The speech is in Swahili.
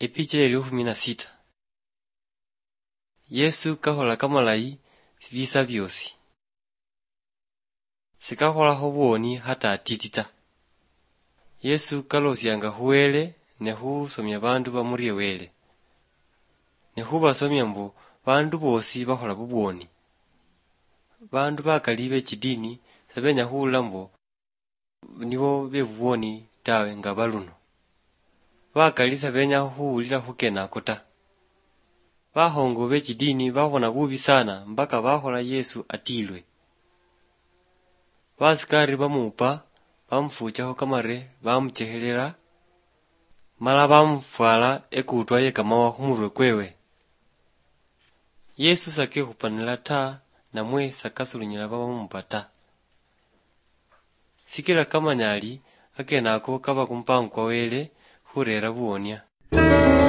Epicha ya 16. Yesu kahola kamalayi bisa byosi. Sikaholaho bwoni hata atitita. Yesu kalosyanga huwele ne husomya bandu bamurye wele. Ne hubasomya mbo bandu bosi bahola bubwoni. Bandu bakali bechidini sabenya hula mbo nibo bebubwoni tawe nga baluno. Bakali sabenya huulila hukenako ta. Bahongo bechidini babona bubi sana mpaka bahola Yesu atilwe. Basikari bamupa bamufuchaho kamare bamuchehelela mala bamufwala ekutwa ye kamawa humurwe kwewe. Yesu sakehupanila ta namwe sakasulunyila babamupa ta. Sikila kamanyali akenako kaba kumpango kwa wele hurera buwonya.